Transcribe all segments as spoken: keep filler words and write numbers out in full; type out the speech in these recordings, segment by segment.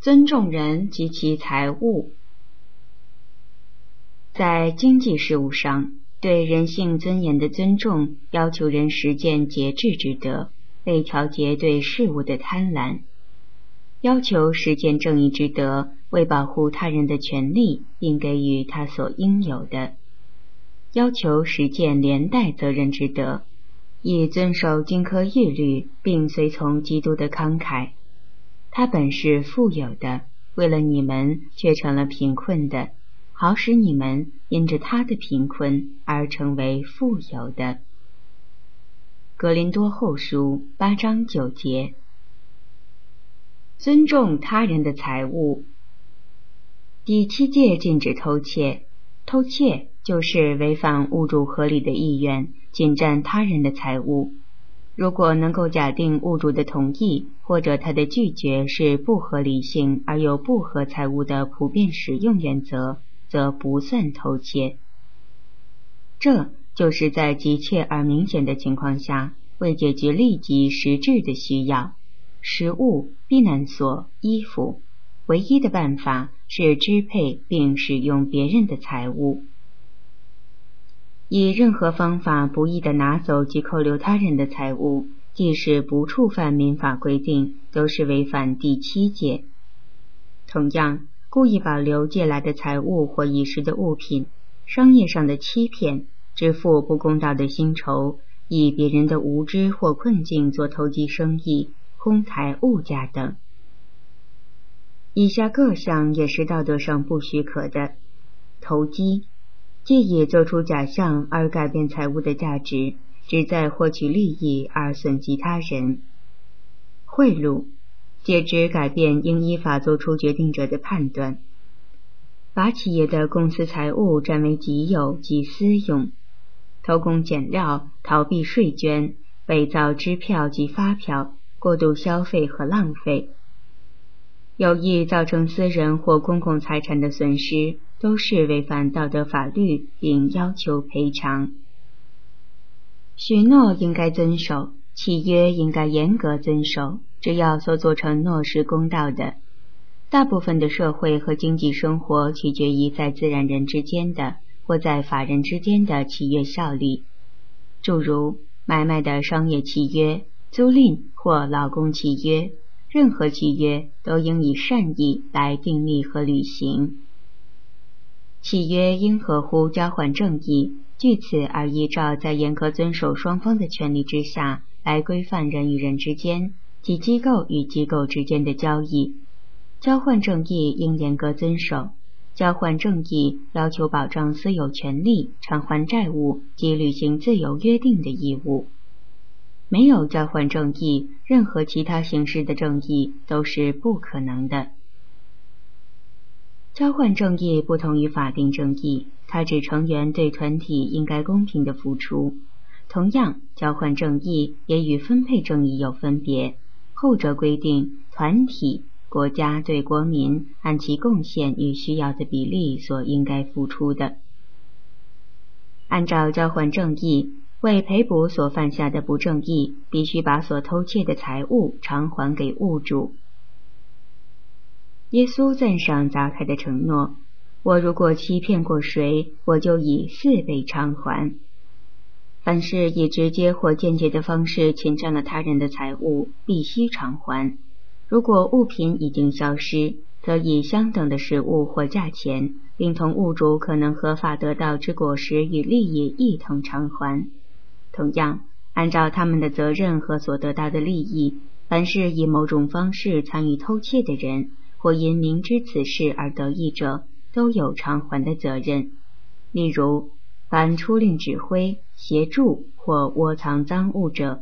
尊重人及其财物。在经济事务上，对人性尊严的尊重，要求人实践节制之德，为调节对事物的贪婪；要求实践正义之德，为保护他人的权利，并给予他所应有的；要求实践连带责任之德，以遵守金科玉律，并随从基督的慷慨。他本是富有的，为了你们却成了贫困的，好使你们因着他的贫困而成为富有的。格林多后书八章九节。尊重他人的财物。第七诫禁止偷窃，偷窃就是违反物主合理的意愿，侵占他人的财物。如果能够假定物主的同意或者他的拒绝是不合理性而有不合财物的普遍使用原则，则不算偷窃。这就是在急切而明显的情况下，为解决立即实质的需要，食物、避难所、衣服，唯一的办法是支配并使用别人的财物。以任何方法不义地拿走及扣留他人的财物，即使不触犯民法规定，都是违反第七诫。同样，故意保留借来的财物或遗失的物品，商业上的欺骗，支付不公道的薪酬，以别人的无知或困境做投机生意，哄抬物价等。以下各项也是道德上不许可的：投机，借以做出假象而改变财物的价值，旨在获取利益而损及他人；贿赂，借之改变应依法做出决定者的判断；把企业的公司财物占为己有及私用；偷工减料，逃避税捐，伪造支票及发票，过度消费和浪费；有意造成私人或公共财产的损失，都是违反道德法律，并要求赔偿。许诺应该遵守，契约应该严格遵守，只要所做承诺是公道的。大部分的社会和经济生活取决于在自然人之间的或在法人之间的契约效力，诸如买卖的商业契约、租赁或劳工契约，任何契约都应以善意来订立和履行。契约应合乎交换正义，据此而依照在严格遵守双方的权利之下，来规范人与人之间及机构与机构之间的交易。交换正义应严格遵守，交换正义要求保障私有权利、偿还债务及履行自由约定的义务。没有交换正义，任何其他形式的正义都是不可能的。交换正义不同于法定正义，它指成员对团体应该公平的付出。同样，交换正义也与分配正义有分别，后者规定团体、国家对国民按其贡献与需要的比例所应该付出的。按照交换正义，为赔补所犯下的不正义，必须把所偷窃的财物偿还给物主。耶稣赞赏杂开的承诺：我如果欺骗过谁，我就以四倍偿还。凡是以直接或间接的方式侵占了他人的财物，必须偿还。如果物品已经消失，则以相等的实物或价钱，并同物主可能合法得到之果实与利益一同偿还。同样，按照他们的责任和所得到的利益，凡是以某种方式参与偷窃的人，或因明知此事而得益者，都有偿还的责任。例如，凡出令指挥、协助或窝藏赃物者。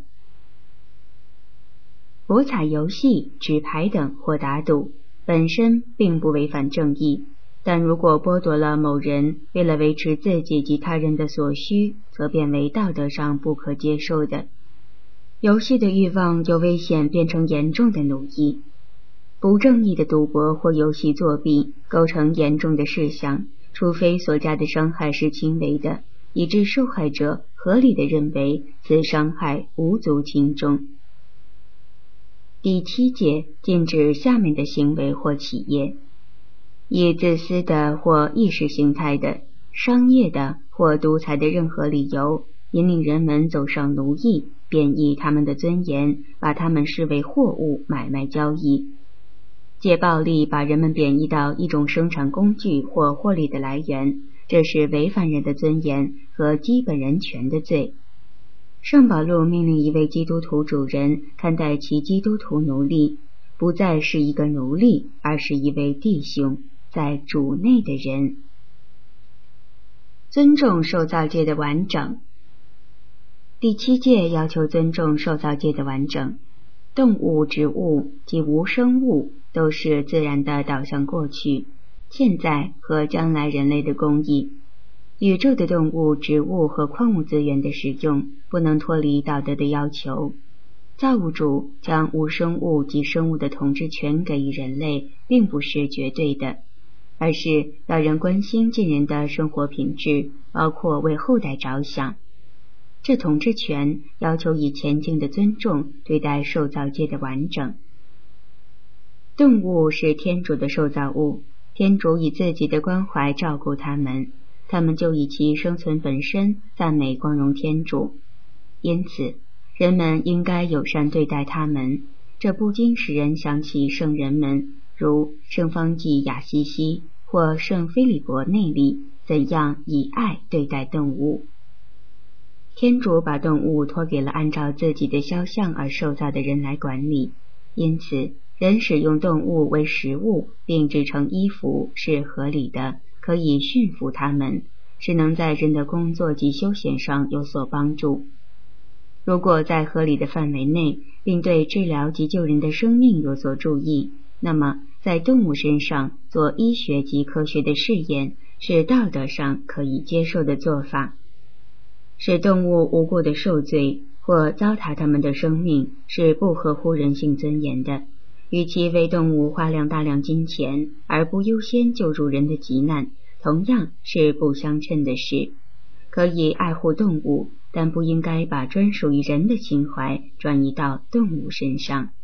博彩游戏、纸牌等或打赌本身并不违反正义，但如果剥夺了某人为了维持自己及他人的所需，则变为道德上不可接受的。游戏的欲望有危险变成严重的奴役。不正义的赌博或游戏作弊构成严重的事项，除非所加的伤害是轻微的，以致受害者合理地认为此伤害无足轻重。 第七戒禁止下面的行为或企业：以自私的或意识形态的、商业的或独裁的任何理由，引领人们走上奴役，贬义他们的尊严，把他们视为货物买卖交易；借暴力把人们贬义到一种生产工具或获利的来源，这是违反人的尊严和基本人权的罪。圣保禄命令一位基督徒主人看待其基督徒奴隶，不再是一个奴隶，而是一位弟兄，在主内的人。尊重受造界的完整。第七戒要求尊重受造界的完整。动物、植物及无生物都是自然的导向过去、现在和将来人类的公益。宇宙的动物、植物和矿物资源的使用不能脱离道德的要求。造物主将无生物及生物的统治权给予人类，并不是绝对的，而是要人关心近人的生活品质，包括为后代着想。这统治权要求以前进的尊重对待受造界的完整。动物是天主的受造物，天主以自己的关怀照顾它们，他们就以其生存本身赞美光荣天主。因此，人们应该友善对待他们，这不禁使人想起圣人们，如圣方济亚西西或圣菲利伯内利怎样以爱对待动物。天主把动物托给了按照自己的肖像而受造的人来管理，因此人使用动物为食物并制成衣服是合理的，可以驯服它们，是能在人的工作及休闲上有所帮助。如果在合理的范围内，并对治疗及救人的生命有所注意，那么在动物身上做医学及科学的试验是道德上可以接受的做法。使动物无故的受罪或糟蹋他们的生命是不合乎人性尊严的，与其为动物花量大量金钱而不优先救助人的急难，同样是不相称的事。可以爱护动物，但不应该把专属于人的情怀转移到动物身上。